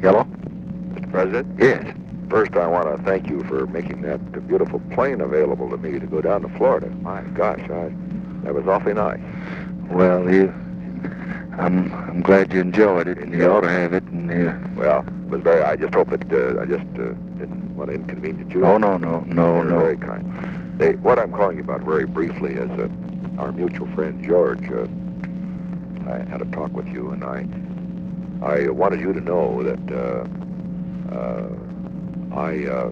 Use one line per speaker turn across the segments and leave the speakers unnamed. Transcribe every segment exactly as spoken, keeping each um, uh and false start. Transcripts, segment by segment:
Hello?
Mister President?
Yes.
First, I want to thank you for making that beautiful plane available to me to go down to Florida. My gosh, I, that was awfully nice.
Well, you, I'm I'm glad you enjoyed it, and you ought to have it. And uh,
Well, it was very. I just hope it. Uh, I just uh, didn't want to inconvenience you.
Oh no, no, no,
You're
no.
very kind. They, what I'm calling you about very briefly is uh, our mutual friend George. Uh, I had a talk with you, and I I wanted you to know that uh, uh, I uh,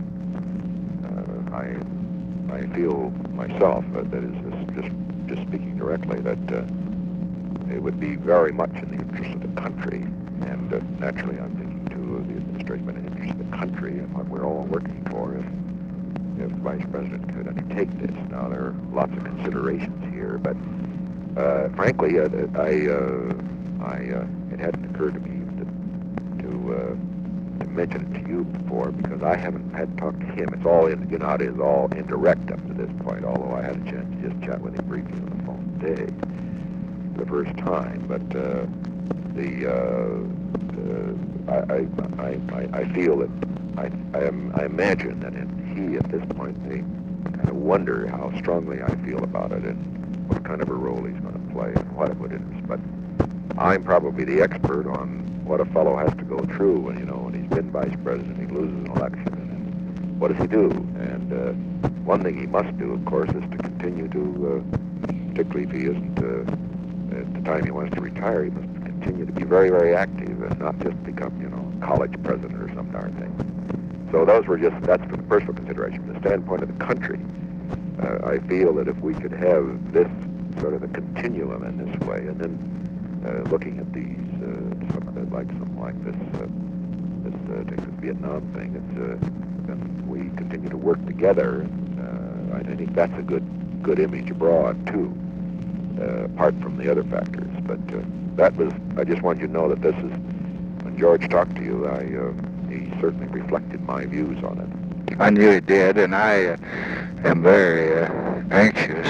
uh, I I feel myself uh, that is just, just just speaking directly that uh, it would be very much in the interest of the country, and uh, naturally I'm thinking too of the administration, but in the interest of the country and what we're all working for. If if the Vice President could undertake this. Now there are lots of considerations here, but uh, frankly, uh, I uh, I uh, it hadn't occurred to me to to, uh, to mention it to you before because I haven't had to talk to him. It's all in, you know, it is all indirect up to this point. Although I had a chance to just chat with him briefly on the phone today, the first time. But uh, the uh, uh, I, I I I feel that I I, am, I imagine that in, he at this point may kind of wonder how strongly I feel about it and what kind of a role he's going to play and what it would interest. But I'm probably the expert on what a fellow has to go through when, you know, when he's been vice president, he loses an election, and what does he do? And uh, one thing he must do, of course, is to continue to, uh, particularly if he isn't, uh, at the time he wants to retire, he must continue to be very, very active and not just become, you know, college president or some darn thing. So those were just, that's for the personal consideration. From the standpoint of the country, uh, I feel that if we could have this sort of a continuum in this way, and then uh, looking at these, uh, some of the, like something like this, uh, this, uh, this Vietnam thing, it's, uh, then we continue to work together. And, uh, I think that's a good, good image abroad too, uh, apart from the other factors. But uh, that was, I just wanted you to know that this is, when George talked to you, I, uh, he certainly reflected my views on it.
I knew he did, and I uh, am very uh, anxious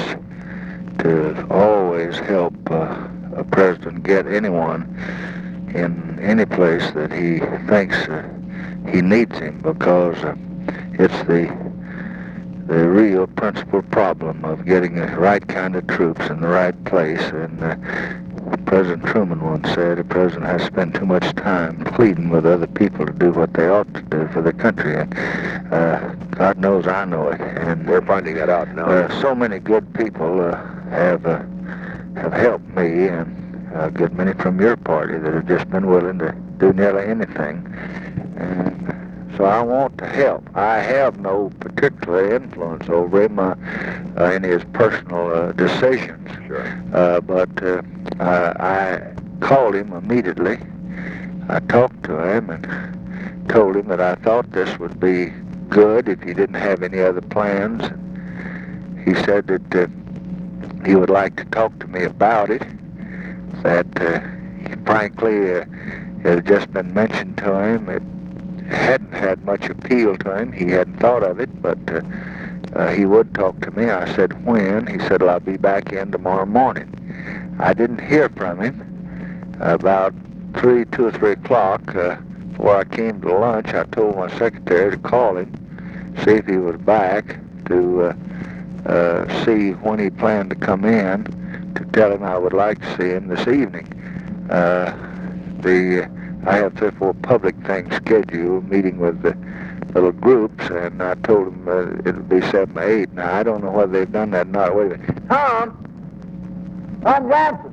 to always help uh, a president get anyone in any place that he thinks uh, he needs him, because uh, it's the the real principal problem of getting the right kind of troops in the right place. And uh, President Truman once said the president has to spend too much time pleading with other people to do what they ought to do for the country. And uh, God knows I know it. And
we're finding that out now.
Uh, so many good people uh, have uh, have helped me, and a good many from your party that have just been willing to do nearly anything. And so I want to help. I have no particular influence over him uh, uh, in his personal uh, decisions.
Sure.
Uh, but uh, uh, I called him immediately. I talked to him and told him that I thought this would be good if he didn't have any other plans. He said that uh, he would like to talk to me about it, that uh, frankly uh, it had just been mentioned to him. It hadn't had much appeal to him. He hadn't thought of it, but uh, uh, he would talk to me. I said, when? He said, well, I'll be back in tomorrow morning. I didn't hear from him. About three, two or three o'clock, uh, before I came to lunch, I told my secretary to call him, see if he was back, to uh, uh, see when he planned to come in, to tell him I would like to see him this evening. Uh, the I have three or four public things scheduled, meeting with the little groups, and I told them uh, it would be seven or eight. Now, I don't know whether they've done that or not. Wait a minute. Tom! Tom Johnson!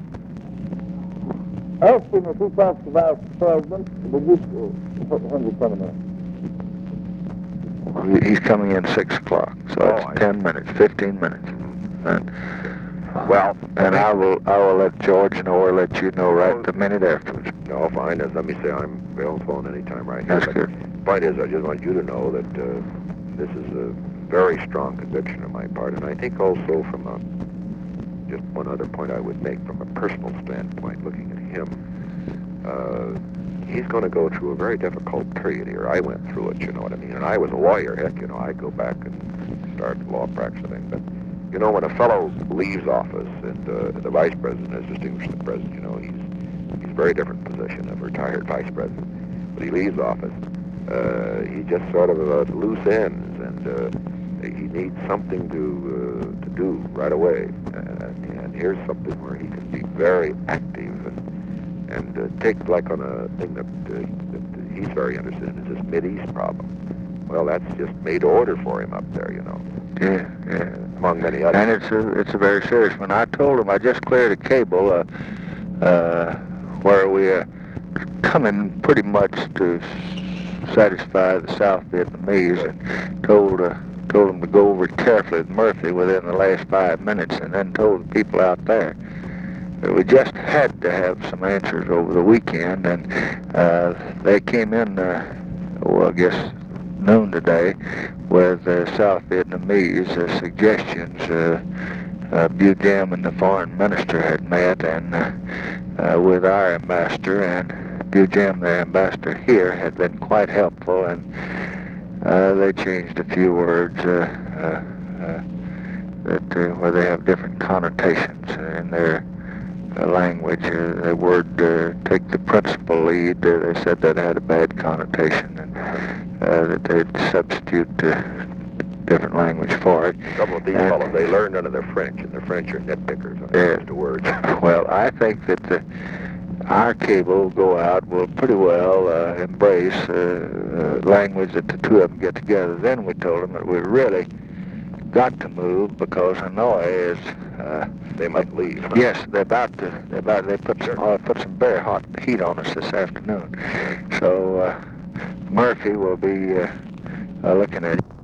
Ask him if he talks about the president. When he's coming in? He's coming in six o'clock, so
oh,
it's
I
ten minutes, fifteen minutes. And,
well,
and I will I will let George know or let you know right the minute afterwards.
No, fine. As let me say, I'm available phone anytime right here.
That's
but
good.
The point is, I just want you to know that uh, this is a very strong conviction on my part, and I think also from a, just one other point I would make from a personal standpoint, looking at him, uh, he's going to go through a very difficult period here. I went through it, you know what I mean? And I was a lawyer. Heck, you know, I go back and start law practicing. But, you know, when a fellow leaves office and uh, the vice president is distinguished from the president, you know, he's he's a very different position of retired vice president. but he leaves office. Uh, he just sort of uh, loose ends, and uh, he needs something to uh, to do right away. Uh, and here's something where he can be very active and and uh, take like on a thing that, uh, that he's very interested in, is this Mideast problem. Well, that's just made to order for him up there, you know.
Yeah, yeah.
Among many others.
And it's a, it's a very serious one. I told him I just cleared a cable uh, uh, where we are coming pretty much to satisfy the South Vietnamese, and told uh, told them to go over it carefully with Murphy within the last five minutes, and then told the people out there that we just had to have some answers over the weekend, and uh, they came in, uh, well, I guess noon today, with uh, South Vietnamese uh, suggestions. Uh, uh, Bu Diem and the foreign minister had met, and uh, uh, with our ambassador, and Bu Diem, the ambassador here, had been quite helpful, and uh, they changed a few words uh, uh, uh, that uh, where they have different connotations in their uh, language. Uh, the word uh, "take the principal lead," uh, they said that had a bad connotation, and uh, that they'd substitute uh, different language for it.
Some of these
and,
fellows, they learn none of their French, and the French are nitpickers when it
Yeah.
comes to words.
Well, I think that the, our cable will go out will pretty well uh, embrace uh, uh, language that the two of them get together. Then we told them that we really got to move because Hanoi is. Uh,
They might leave. Huh?
yes, they're about to. They're about. They put some uh, put some very hot heat on us this afternoon. So uh, Murphy will be uh, uh, looking at it.